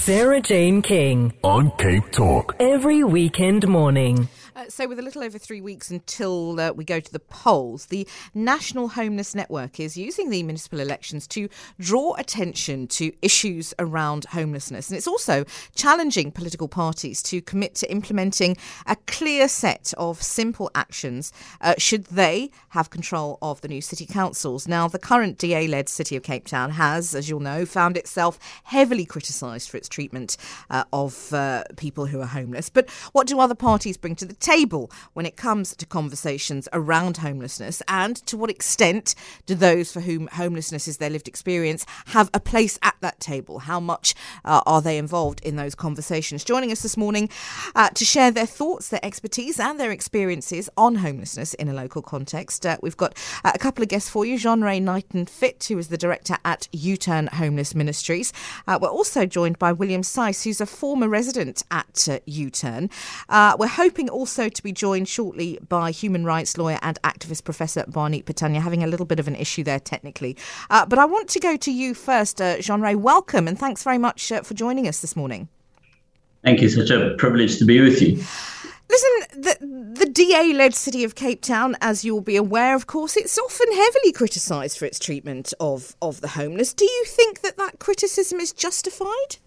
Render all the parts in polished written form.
Sarah Jane King on Cape Talk every weekend morning. So with a little over 3 weeks until we go to the polls, the National Homeless Network is using the municipal elections to draw attention to issues around homelessness. And it's also challenging political parties to commit to implementing a clear set of simple actions should they have control of the new city councils. Now, the current DA-led City of Cape Town has, as you'll know, found itself heavily criticised for its treatment of people who are homeless. But what do other parties bring to the table when it comes to conversations around homelessness, and to what extent do those for whom homelessness is their lived experience have a place at that table? How much are they involved in those conversations? Joining us this morning to share their thoughts, their expertise and their experiences on homelessness in a local context, we've got a couple of guests for you. Jean-Ray Knighton-Fitt, who is the director at U-Turn Homeless Ministries. We're also joined by William Seiss, who's a former resident at U-Turn. We're hoping also to be joined shortly by human rights lawyer and activist Professor Barneet Patania, having a little bit of an issue there technically. But I want to go to you first, Jean-Ray. Welcome and thanks very much for joining us this morning. Thank you. Such a privilege to be with you. Listen, the DA-led City of Cape Town, as you'll be aware, of course, it's often heavily criticised for its treatment of the homeless. Do you think that criticism is justified?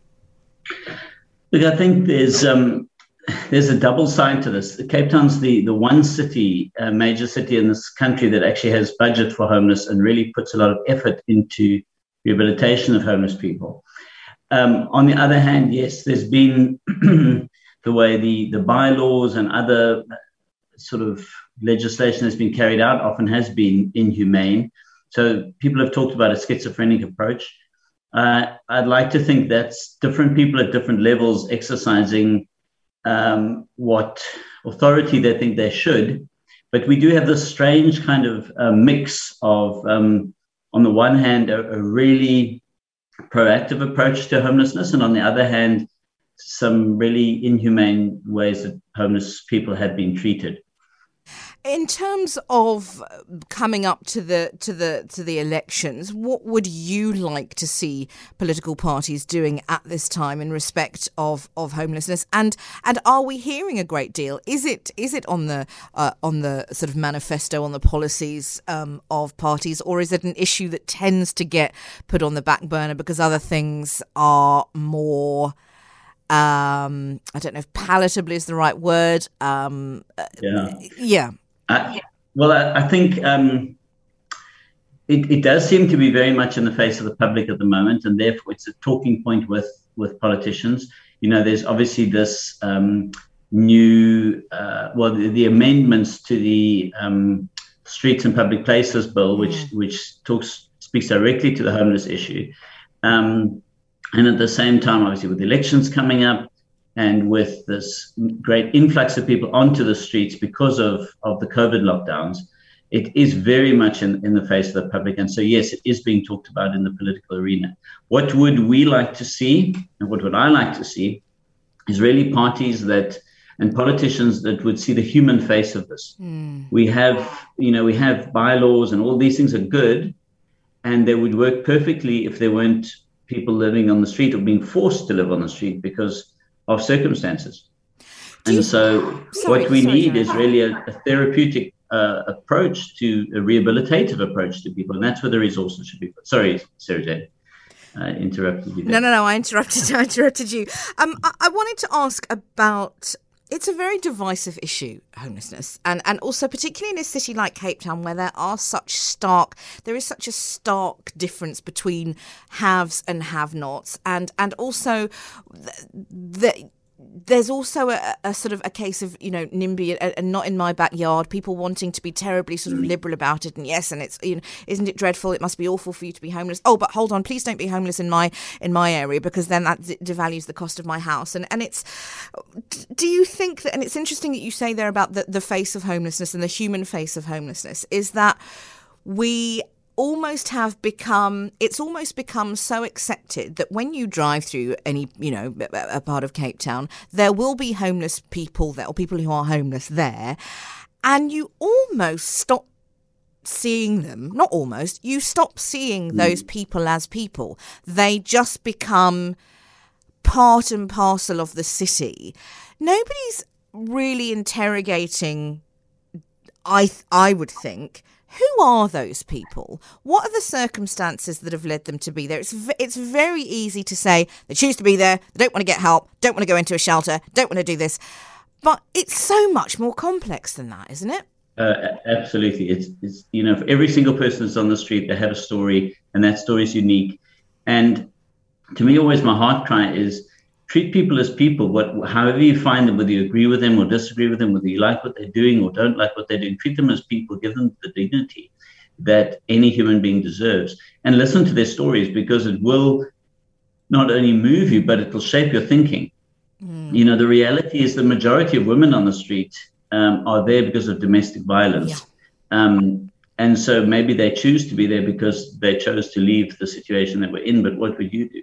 Look, I think there's a double side to this. Cape Town's the one city, major city in this country that actually has budget for homeless and really puts a lot of effort into rehabilitation of homeless people. On the other hand, yes, there's been the way the bylaws and other sort of legislation has been carried out often has been inhumane. So people have talked about a schizophrenic approach. I'd like to think that's different people at different levels exercising what authority they think they should. But we do have this strange kind of mix of, on the one hand, a really proactive approach to homelessness, and on the other hand, some really inhumane ways that homeless people have been treated. In terms of coming up to the elections, what would you like to see political parties doing at this time in respect of homelessness? And are we hearing a great deal? Is it on the sort of manifesto, on the policies of parties, or is it an issue that tends to get put on the back burner because other things are more? I don't know if palatably is the right word. Yeah. I think it does seem to be very much in the face of the public at the moment, and therefore it's a talking point with politicians. You know, there's obviously this new, the amendments to the Streets and Public Places Bill, which speaks directly to the homeless issue. And at the same time, obviously, with elections coming up and with this great influx of people onto the streets because of the COVID lockdowns, it is very much in the face of the public. And so, yes, it is being talked about in the political arena. What would we like to see, and what would I like to see, is really parties and politicians that would see the human face of this. We have bylaws and all these things are good, and they would work perfectly if there weren't people living on the street or being forced to live on the street because of circumstances. And so what we need is really a therapeutic approach, to a rehabilitative approach to people. And that's where the resources should be put. Sorry, Sarah Jane, interrupted you there. No, I interrupted you. I wanted to ask about, it's a very divisive issue, homelessness, and also particularly in a city like Cape Town, where there is such a stark difference between haves and have-nots, and also there's also a sort of a case of, NIMBY and not in my backyard, people wanting to be terribly sort of liberal about it. And yes, and it's, isn't it dreadful? It must be awful for you to be homeless. Oh, but hold on, please don't be homeless in my area, because then that devalues the cost of my house. And it's, do you think that, and it's interesting that you say there about the face of homelessness and the human face of homelessness, is that we almost it's almost become so accepted that when you drive through any, a part of Cape Town, there will be homeless people there, or people who are homeless there, and you almost stop seeing them. Not almost, you stop seeing those people as people. They just become part and parcel of the city, nobody's really interrogating, I would think, who are those people? What are the circumstances that have led them to be there? It's very easy to say they choose to be there, they don't want to get help, don't want to go into a shelter, don't want to do this. But it's so much more complex than that, isn't it? Absolutely. It's for every single person that's on the street, they have a story, and that story is unique. And to me, always my heart cry is treat people as people. However you find them, whether you agree with them or disagree with them, whether you like what they're doing or don't like what they're doing, treat them as people. Give them the dignity that any human being deserves, and listen to their stories, because it will not only move you, but it will shape your thinking. The reality is the majority of women on the street are there because of domestic violence. Yeah. And so maybe they choose to be there because they chose to leave the situation that we're in. But what would you do?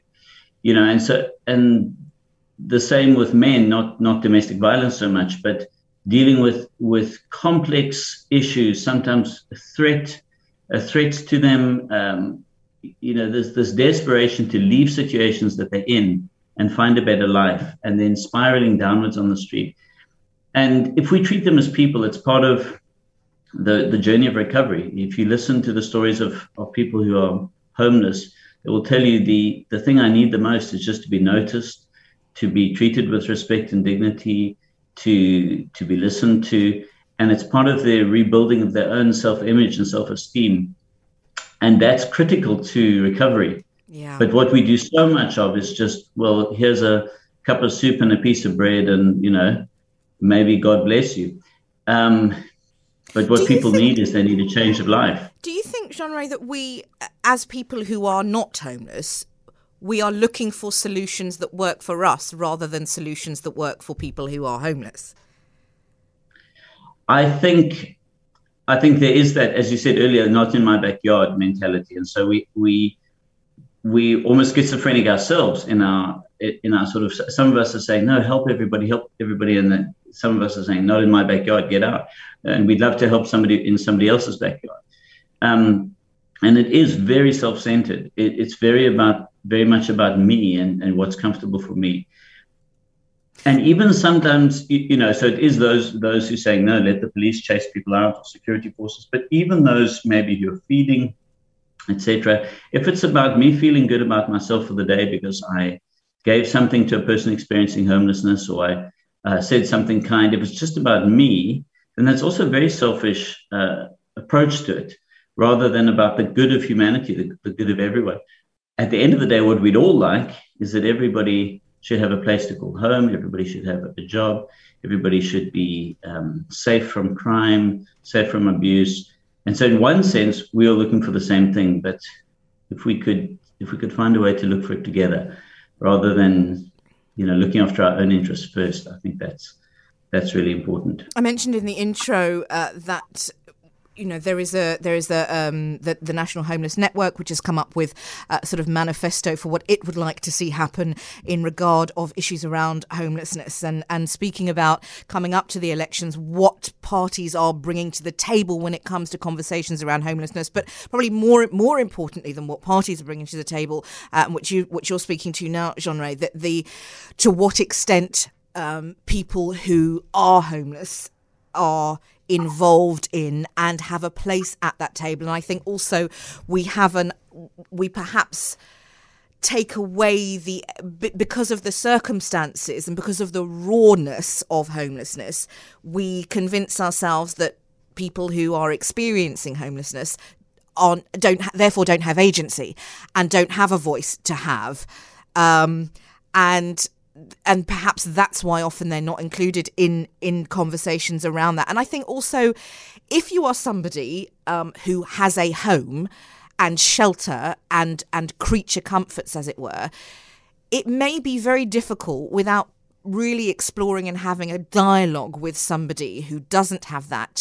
And the same with men, not domestic violence so much, but dealing with complex issues, sometimes a threat to them. There's this desperation to leave situations that they're in and find a better life, and then spiraling downwards on the street. And if we treat them as people, it's part of the journey of recovery. If you listen to the stories of people who are homeless, it will tell you the thing I need the most is just to be noticed, to be treated with respect and dignity, to be listened to. And it's part of the rebuilding of their own self-image and self-esteem. And that's critical to recovery. Yeah. But what we do so much of is just, well, here's a cup of soup and a piece of bread, and, maybe God bless you. But what people need is they need a change of life. Do you think, Jean-Ray, that we, as people who are not homeless, we are looking for solutions that work for us rather than solutions that work for people who are homeless? I think there is that, as you said earlier, not in my backyard mentality. And so we almost schizophrenic ourselves in our sort of, some of us are saying, no, help everybody. And then some of us are saying, not in my backyard, get out. And we'd love to help somebody in somebody else's backyard. And it is very self-centered. It's very much about me and what's comfortable for me. And even sometimes, so it is those who say, no, let the police chase people out, or security forces. But even those maybe who are feeding, etc. If it's about me feeling good about myself for the day because I gave something to a person experiencing homelessness, or I said something kind, if it's just about me, then that's also a very selfish approach to it, rather than about the good of humanity, the good of everyone. At the end of the day, what we'd all like is that everybody should have a place to call home, everybody should have a job, everybody should be safe from crime, safe from abuse. And so in one sense, we are looking for the same thing, but if we could find a way to look for it together, rather than, looking after our own interests first, I think that's really important. I mentioned in the intro that there is the National Homeless Network, which has come up with a sort of manifesto for what it would like to see happen in regard of issues around homelessness. And speaking about coming up to the elections, what parties are bringing to the table when it comes to conversations around homelessness, but probably more importantly than what parties are bringing to the table, which you're speaking to now, Jean-Ray, that to what extent people who are homeless are involved in and have a place at that table. And I think also we perhaps take away because of the circumstances and because of the rawness of homelessness, we convince ourselves that people who are experiencing homelessness don't have agency and don't have a voice to have. And perhaps that's why often they're not included in conversations around that. And I think also, if you are somebody who has a home and shelter and creature comforts, as it were, it may be very difficult without really exploring and having a dialogue with somebody who doesn't have that to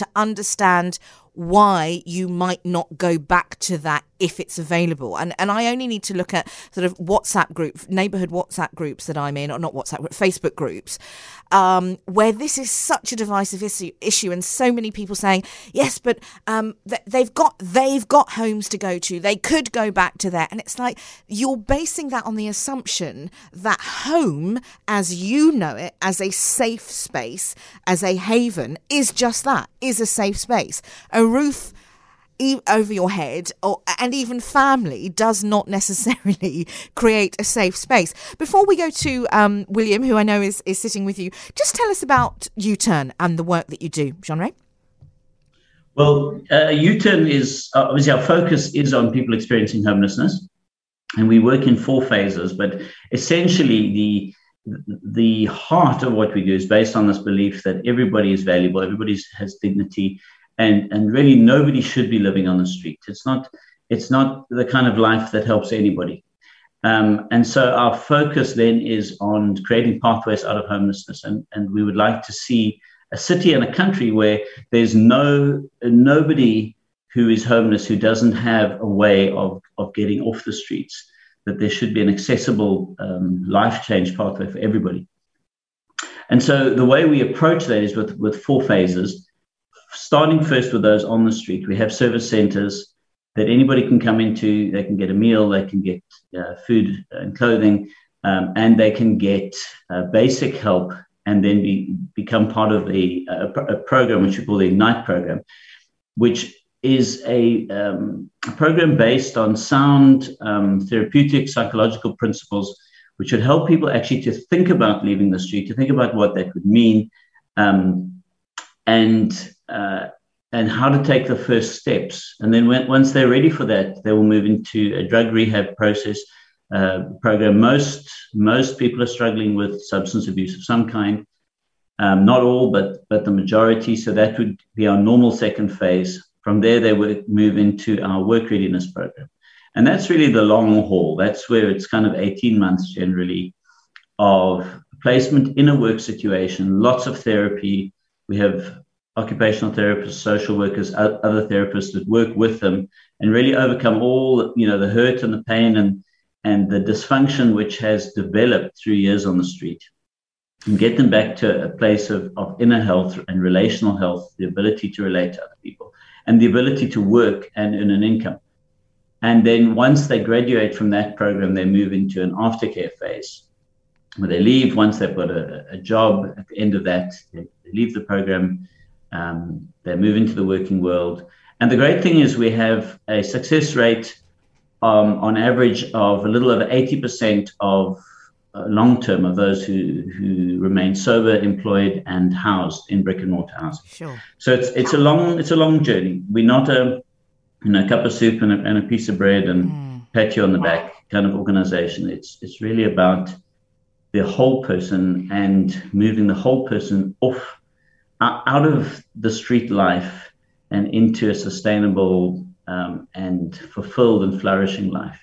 understand why you might not go back to that if it's available. And I only need to look at sort of WhatsApp group, neighborhood WhatsApp groups that I'm in, or not WhatsApp, but Facebook groups, where this is such a divisive issue, and so many people saying, yes, but they've got homes to go to. They could go back to there. And it's like, you're basing that on the assumption that home, as you know it, as a safe space, as a haven, is just that, is a safe space. A roof over your head, and even family, does not necessarily create a safe space. Before we go to William, who I know is sitting with you, just tell us about U-Turn and the work that you do, Jean-Ray. Well, U-Turn is, obviously our focus is on people experiencing homelessness, and we work in 4 phases, but essentially the heart of what we do is based on this belief that everybody is valuable, everybody has dignity, and really nobody should be living on the street. It's not the kind of life that helps anybody. And so our focus then is on creating pathways out of homelessness. And we would like to see a city and a country where there's nobody who is homeless who doesn't have a way of getting off the streets, that there should be an accessible life change pathway for everybody. And so the way we approach that is with 4 phases. Starting first with those on the street, we have service centers that anybody can come into. They can get a meal, they can get food and clothing, and they can get basic help, and then become part of a program which we call the Ignite program, which is a program based on sound therapeutic psychological principles, which would help people actually to think about leaving the street, to think about what that would mean, and how to take the first steps. And then once they're ready for that, they will move into a drug rehab program. Most people are struggling with substance abuse of some kind. Not all, but the majority. So that would be our normal second phase. From there, they would move into our work readiness program. And that's really the long haul. That's where it's kind of 18 months generally of placement in a work situation, lots of therapy. We have occupational therapists, social workers, other therapists that work with them and really overcome all, the hurt and the pain and the dysfunction which has developed through years on the street, and get them back to a place of inner health and relational health, the ability to relate to other people, and the ability to work and earn an income. And then once they graduate from that program, they move into an aftercare phase where they leave. Once they've got a job at the end of that, they leave the program, they move into the working world. And the great thing is we have a success rate on average of a little over 80% of long-term of those who remain sober, employed, and housed in brick and mortar housing. Sure. So it's a long journey. We're not a cup of soup and a piece of bread and pat you on the back kind of organization. It's really about the whole person and moving the whole person out of the street life and into a sustainable and fulfilled and flourishing life.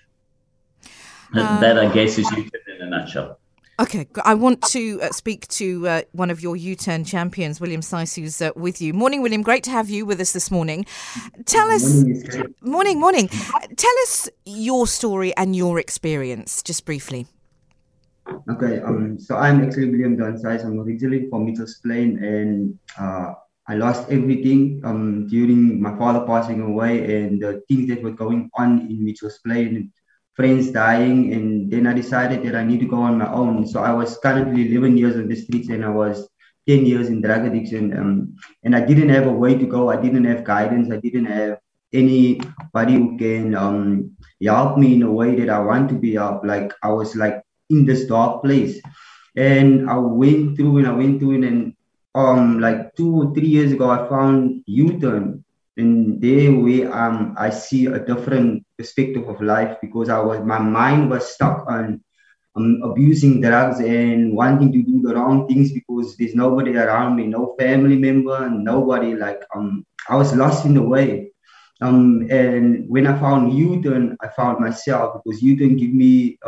That, I guess, is U-Turn in a nutshell. Okay, I want to speak to one of your U-Turn champions, William Seiss, who's with you. Morning, William. Great to have you with us this morning. Tell us, morning. Tell us your story and your experience, just briefly. Okay, so I'm actually William Seiss. I'm originally from Mitchells Plain, and I lost everything during my father passing away and the things that were going on in Mitchells Plain. Friends dying, and then I decided that I need to go on my own. So I was currently 11 years on the streets, and I was 10 years in drug addiction. And I didn't have a way to go. I didn't have guidance. I didn't have anybody who can help me in a way that I want to be helped. Like I was like in this dark place, and I went through, and like 2 or 3 years ago, I found U-Turn. And there where I see a different perspective of life, because my mind was stuck on abusing drugs and wanting to do the wrong things because there's nobody around me, no family member, and nobody. Like I was lost in the way. And when I found U-Turn, I found myself, because U-Turn give me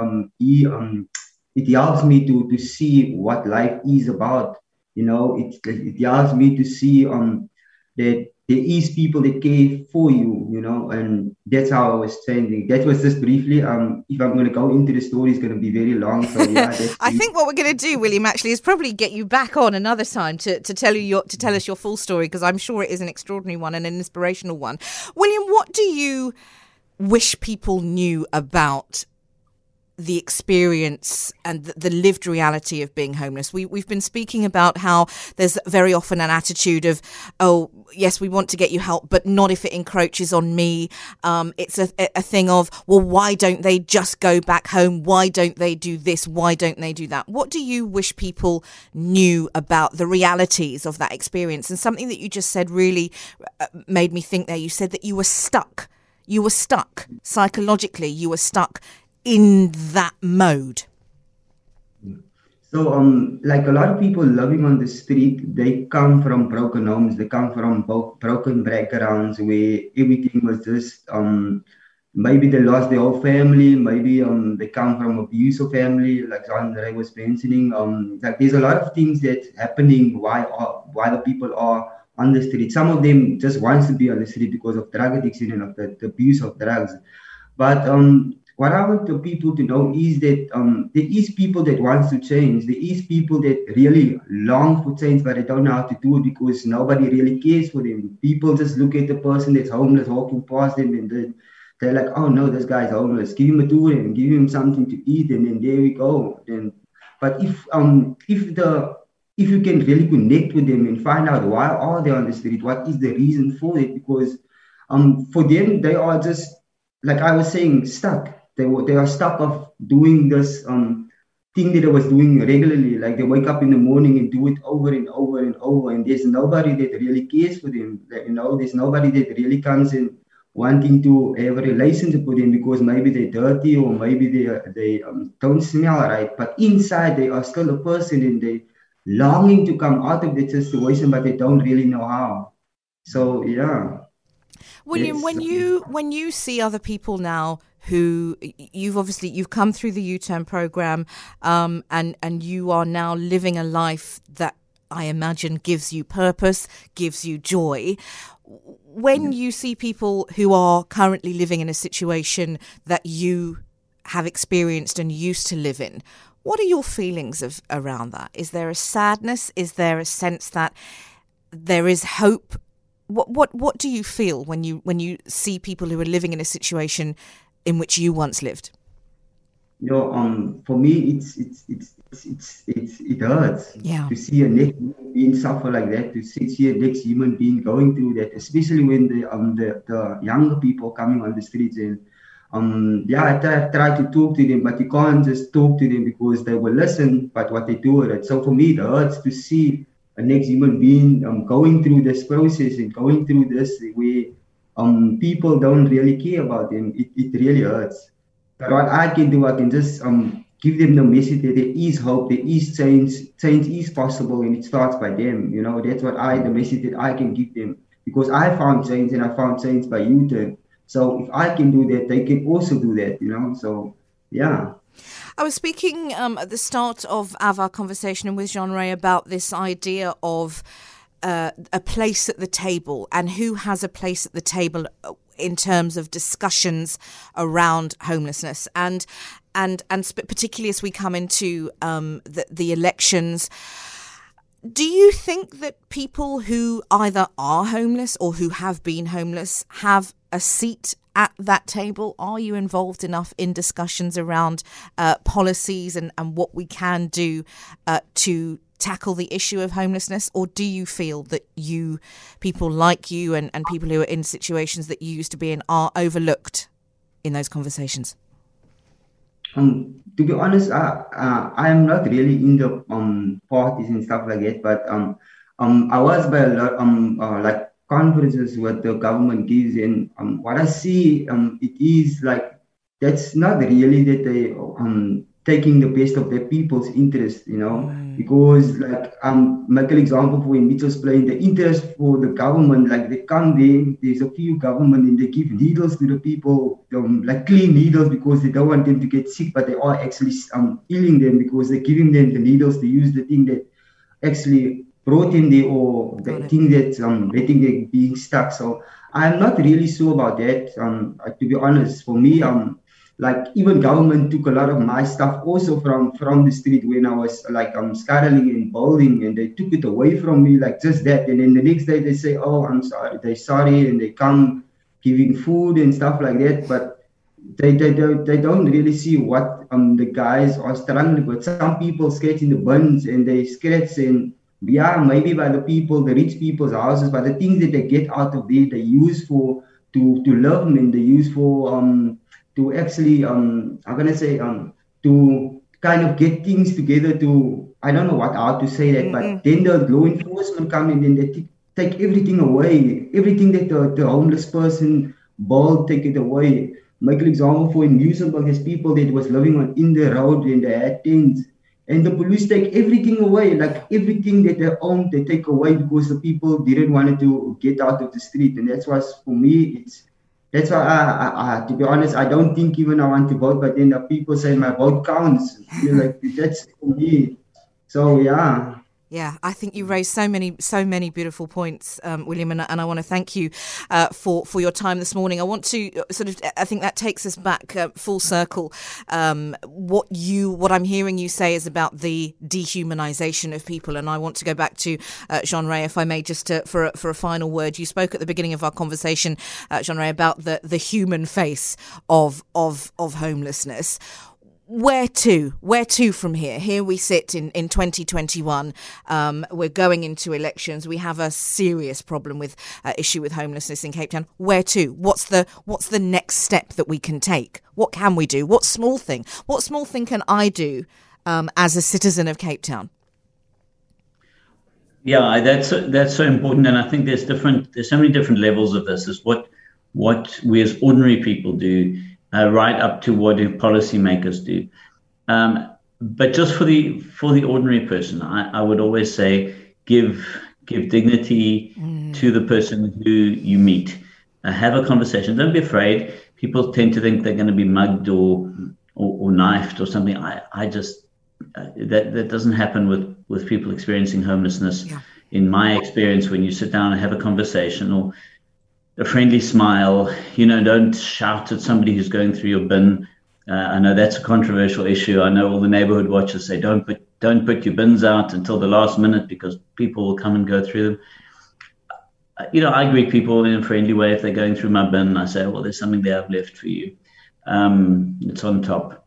it helps me to see what life is about. It helps me to see that there is people that care for you, you know, and that's how I was changing. That was just briefly. If I'm going to go into the story, it's going to be very long. So yeah, I think what we're going to do, William, actually, is probably get you back on another time to tell us your full story, because I'm sure it is an extraordinary one and an inspirational one. William, what do you wish people knew about the experience and the lived reality of being homeless? We've been speaking about how there's very often an attitude of, oh, yes, we want to get you help, but not if it encroaches on me. It's a thing of, well, why don't they just go back home? Why don't they do this? Why don't they do that? What do you wish people knew about the realities of that experience? And something that you just said really made me think there. You said that you were stuck. You were stuck psychologically. You were stuck in that mode. So, like a lot of people living on the street, they come from broken homes. They come from broken backgrounds where everything was just, maybe they lost their whole family. Maybe they come from abusive family, like Andre was mentioning. Like there's a lot of things that's happening why the people are on the street. Some of them just wants to be on the street because of drug addiction and of the abuse of drugs. But what I want the people to know is that there is people that wants to change. There is people that really long for change, but they don't know how to do it because nobody really cares for them. People just look at the person that's homeless walking past them, and they're like, oh no, this guy's homeless. Give him a tour and give him something to eat, and then there we go. But if you can really connect with them and find out why are they on the street, what is the reason for it? Because for them, they are just, like I was saying, stuck. They are stuck of doing this thing that I was doing regularly. Like they wake up in the morning and do it over and over and over, and there's nobody that really cares for them. Like, you know, there's nobody that really comes in wanting to have a relationship with them because maybe they're dirty or maybe they don't smell right. But inside they are still a person and they longing to come out of that situation, but they don't really know how. So yeah. William, when you see other people now who you've come through the U-Turn program, and you are now living a life that I imagine gives you purpose, gives you joy. When you see people who are currently living in a situation that you have experienced and used to live in, what are your feelings around that? Is there a sadness? Is there a sense that there is hope? What do you feel when you see people who are living in a situation in which you once lived? You know, for me, it hurts to see a next human being suffer like that. To see a next human being going through that, especially when the younger people coming on the streets and I try to talk to them, but you can't just talk to them because they will listen. But what they do with it. So for me, it hurts to see a next human being going through this process and going through this where people don't really care about them. It really hurts. But what I can do, I can just give them the message that there is hope, there is change. Change is possible, and it starts by them. You know, that's the message that I can give them, because I found change, and I found change by U-Turn. So if I can do that, they can also do that. You know, so yeah. I was speaking at the start of our conversation with Jean-Ray about this idea of a place at the table, and who has a place at the table in terms of discussions around homelessness, and particularly as we come into the elections. Do you think that people who either are homeless or who have been homeless have a seat at that table? Are you involved enough in discussions around policies and what we can do to tackle the issue of homelessness? Or do you feel that people like you and people who are in situations that you used to be in are overlooked in those conversations? To be honest, I am not really in the parties and stuff like that, but I was by a lot like conferences what the government gives, and what I see it is like that's not really that they taking the best of their people's interest, you know, because like make an example for when Mitchell's playing, the interest for the government, like they come there's a few government and they give needles to the people, like clean needles, because they don't want them to get sick, but they are actually healing them because they're giving them the needles to use, the thing that actually brought them there, or they think that they think they're being stuck. So I'm not really sure about that. To be honest, for me, like even government took a lot of my stuff also from the street when I was like scuttling and bowling, and they took it away from me like just that. And then the next day they say, "Oh, I'm sorry," they're sorry, and they come giving food and stuff like that. But they don't really see what the guys are struggling with. Some people skate in the bins and they scratch, and maybe by the rich people's houses, but the things that they get out of there, they use for to live, and they use for to actually I'm gonna say to kind of get things together. To I don't know how to say that, but then the law enforcement come in and they take everything away, everything that the homeless person bought, take it away. Make an example for in Muizenberg, there's people that was living in the road and they had tents, and the police take everything away, like everything that they owned, they take away because the people didn't want to get out of the street. And that's why for me, that's why I to be honest, I don't think even I want to vote, but then the people say my vote counts. Like that's for me. So yeah. Yeah, I think you raised so many beautiful points, William, and I want to thank you for your time this morning. I want to I think that takes us back full circle. What I'm hearing you say is about the dehumanization of people, and I want to go back to Jean-Ray, if I may, just for a final word. You spoke at the beginning of our conversation, Jean-Ray, about the human face of homelessness. Where to from here? Here we sit in 2021. We're going into elections. We have a serious problem with issue with homelessness in Cape Town. Where to? What's the next step that we can take? What can we do? What small thing can I do as a citizen of Cape Town? Yeah, that's so important, and I think there's so many different levels of this. Is what we as ordinary people do. Right up to what do policymakers do, but just for the ordinary person, I would always say give dignity to the person who you meet. Have a conversation. Don't be afraid. People tend to think they're going to be mugged or knifed or something. I just that doesn't happen with people experiencing homelessness. Yeah. In my experience, when you sit down and have a conversation or a friendly smile, don't shout at somebody who's going through your bin. I know that's a controversial issue. I know all the neighborhood watchers say, don't put your bins out until the last minute because people will come and go through them. I greet people in a friendly way if they're going through my bin. I say, well, there's something there I've left for you. It's on top.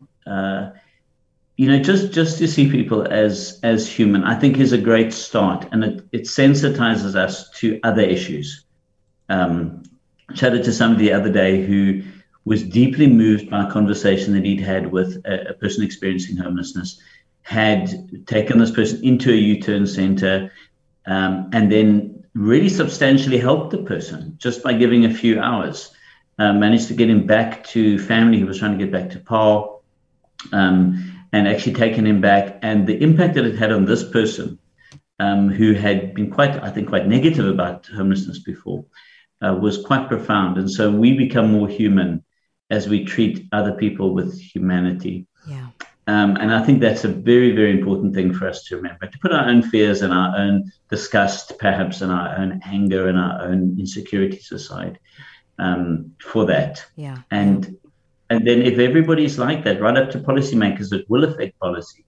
Just to see people as human, I think is a great start, and it sensitizes us to other issues. Chatted to somebody the other day who was deeply moved by a conversation that he'd had with a person experiencing homelessness, had taken this person into a U-turn center, and then really substantially helped the person just by giving a few hours. Managed to get him back to family. He was trying to get back to Paul, and actually taken him back. And the impact that it had on this person, who had been quite negative about homelessness before, was quite profound. And so we become more human as we treat other people with humanity. Yeah. And I think that's a very, very important thing for us to remember, to put our own fears and our own disgust, perhaps, and our own anger and our own insecurities aside for that. Yeah. And then if everybody's like that, right up to policymakers, it will affect policy.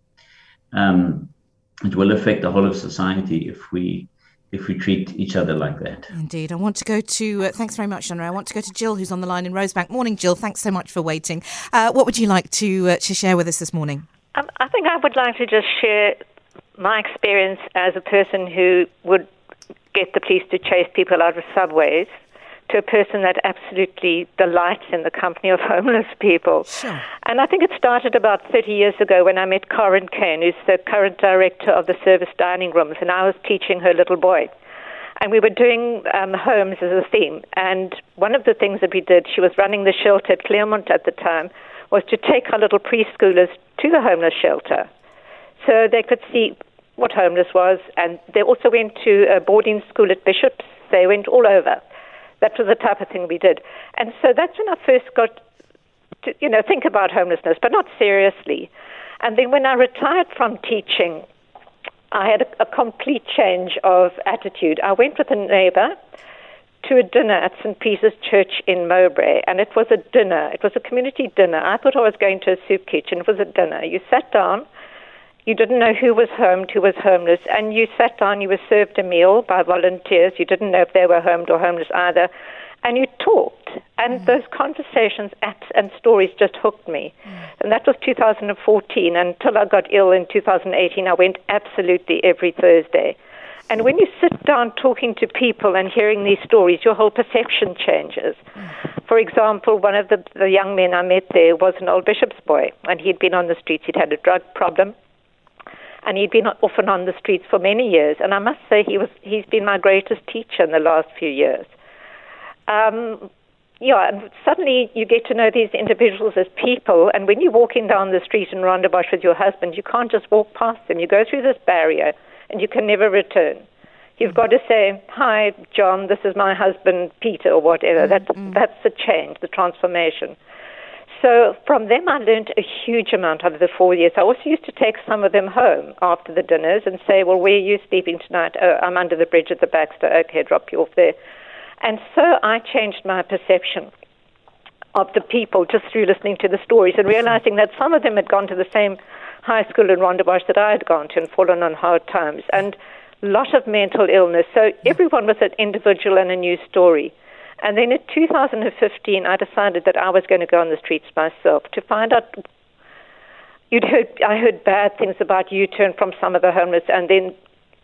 It will affect the whole of society if we treat each other like that. Indeed. I want to go to, thanks very much, Jean-Ray. I want to go to Jill, who's on the line in Rosebank. Morning, Jill. Thanks so much for waiting. What would you like to share with us this morning? I think I would like to just share my experience as a person who would get the police to chase people out of subways to a person that absolutely delights in the company of homeless people. Sure. And I think it started about 30 years ago when I met Corinne Kane, who's the current director of the service dining rooms, and I was teaching her little boy. And we were doing homes as a theme. And one of the things that we did, she was running the shelter at Claremont at the time, was to take our little preschoolers to the homeless shelter so they could see what homeless was. And they also went to a boarding school at Bishop's. They went all over. That was the type of thing we did. And so that's when I first got to, think about homelessness, but not seriously. And then when I retired from teaching, I had a complete change of attitude. I went with a neighbor to a dinner at St. Peter's Church in Mowbray, and it was a dinner. It was a community dinner. I thought I was going to a soup kitchen. It was a dinner. You sat down. You didn't know who was homed, who was homeless, and you sat down. You were served a meal by volunteers. You didn't know if they were homed or homeless either, and you talked. And those conversations and stories just hooked me. And that was 2014. Until I got ill in 2018, I went absolutely every Thursday. And when you sit down talking to people and hearing these stories, your whole perception changes. For example, one of the young men I met there was an old bishop's boy, and he'd been on the streets. He'd had a drug problem, and he'd been often on the streets for many years. And I must say he's been my greatest teacher in the last few years. And suddenly you get to know these individuals as people, and when you're walking down the street in Rondebosch with your husband, you can't just walk past them. You go through this barrier, and you can never return. You've got to say, "Hi, John, this is my husband, Peter," or whatever. That's the change, the transformation. So from them, I learned a huge amount over the 4 years. I also used to take some of them home after the dinners and say, "Well, where are you sleeping tonight?" "Oh, I'm under the bridge at the Baxter." "Okay, drop you off there." And so I changed my perception of the people just through listening to the stories and realizing that some of them had gone to the same high school in Rondebosch that I had gone to and fallen on hard times, and a lot of mental illness. So everyone was an individual and a new story. And then in 2015, I decided that I was going to go on the streets myself to find out. I heard bad things about U-turn from some of the homeless, and then,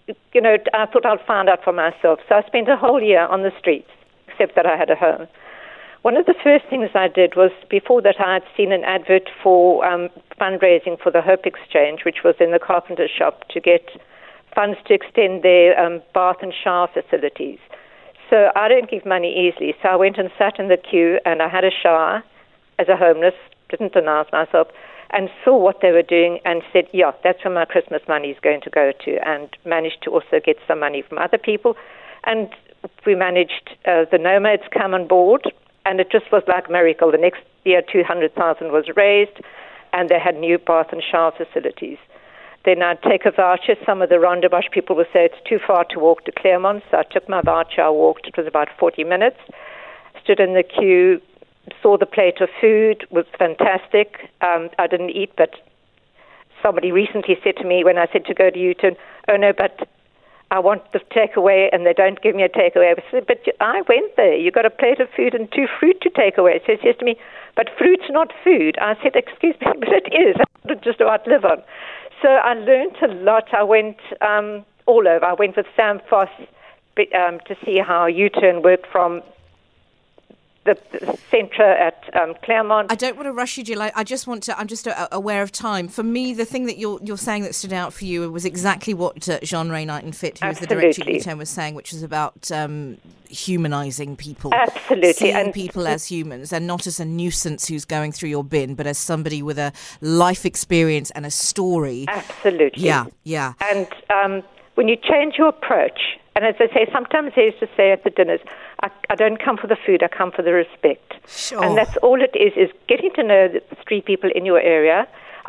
I thought I'll find out for myself. So I spent a whole year on the streets, except that I had a home. One of the first things I did was, before that, I had seen an advert for fundraising for the Hope Exchange, which was in the carpenter's shop, to get funds to extend their bath and shower facilities. So I don't give money easily. So I went and sat in the queue, and I had a shower as a homeless, didn't announce myself, and saw what they were doing and said, yeah, that's where my Christmas money is going to go to, and managed to also get some money from other people. And we managed, the nomads come on board, and it just was like a miracle. The next year, 200,000 was raised, and they had new bath and shower facilities. Then I'd take a voucher. Some of the Rondebosch people would say it's too far to walk to Claremont, so I took my voucher. I walked. It was about 40 minutes. Stood in the queue, saw the plate of food, was fantastic. I didn't eat, but somebody recently said to me when I said to go to U-turn, "Oh no, but I want the takeaway, and they don't give me a takeaway." I said, "But I went there. You got a plate of food and 2 fruit to take away." So he says to me, "But fruit's not food." I said, "Excuse me, but it is. I just about live on." So I learned a lot. I went all over. I went with Sam Foss to see how U-turn worked from the centre at Claremont. I don't want to rush you, Jill. I'm just aware of time. For me, the thing that you're saying that stood out for you was exactly what Jean-Ray Knighton-Fit, who is the director of U-turn, was saying, which was about humanising people. Absolutely. Seeing people as humans and not as a nuisance who's going through your bin, but as somebody with a life experience and a story. Absolutely. Yeah. And when you change your approach, and as I say, sometimes I used to say at the dinners, I don't come for the food, I come for the respect. Sure. And that's all it is getting to know the street people in your area.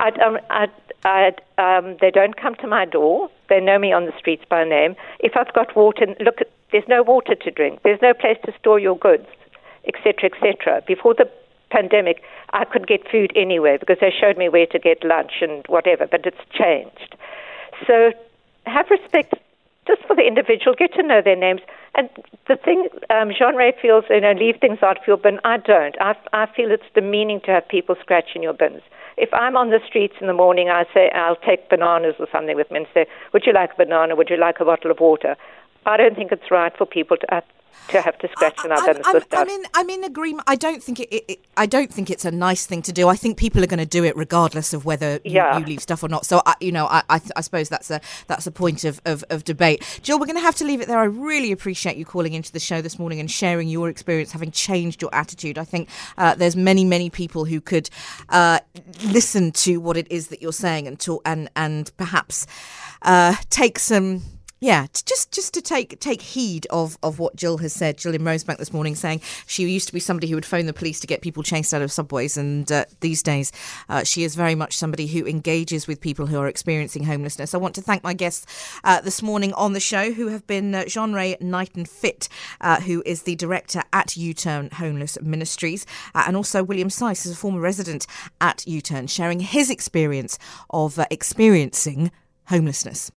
They don't come to my door. They know me on the streets by name. If I've got water, there's no water to drink. There's no place to store your goods, etc., etc. Before the pandemic, I could get food anywhere because they showed me where to get lunch and whatever, but it's changed. So have respect just for the individual, get to know their names. And the thing, Jean-Ray feels, leave things out for your bin. I don't. I feel it's demeaning to have people scratching your bins. If I'm on the streets in the morning, I say, I'll take bananas or something with me and say, would you like a banana? Would you like a bottle of water? I don't think it's right for people to have to scratch in our bins with stuff. I'm in agreement. I don't think it's a nice thing to do. I think people are going to do it regardless of whether you leave stuff or not. So I suppose that's a point of debate. Jill, we're going to have to leave it there. I really appreciate you calling into the show this morning and sharing your experience, having changed your attitude. I think there's many people who could listen to what it is that you're saying and talk and perhaps take some Yeah, just to take heed of what Jill has said. Jill in Rosebank this morning saying she used to be somebody who would phone the police to get people chased out of subways, and these days she is very much somebody who engages with people who are experiencing homelessness. I want to thank my guests this morning on the show, who have been Jean-Ray Knighton-Fitt, who is the director at U-Turn Homeless Ministries, and also William Syce, is a former resident at U-Turn, sharing his experience of experiencing homelessness.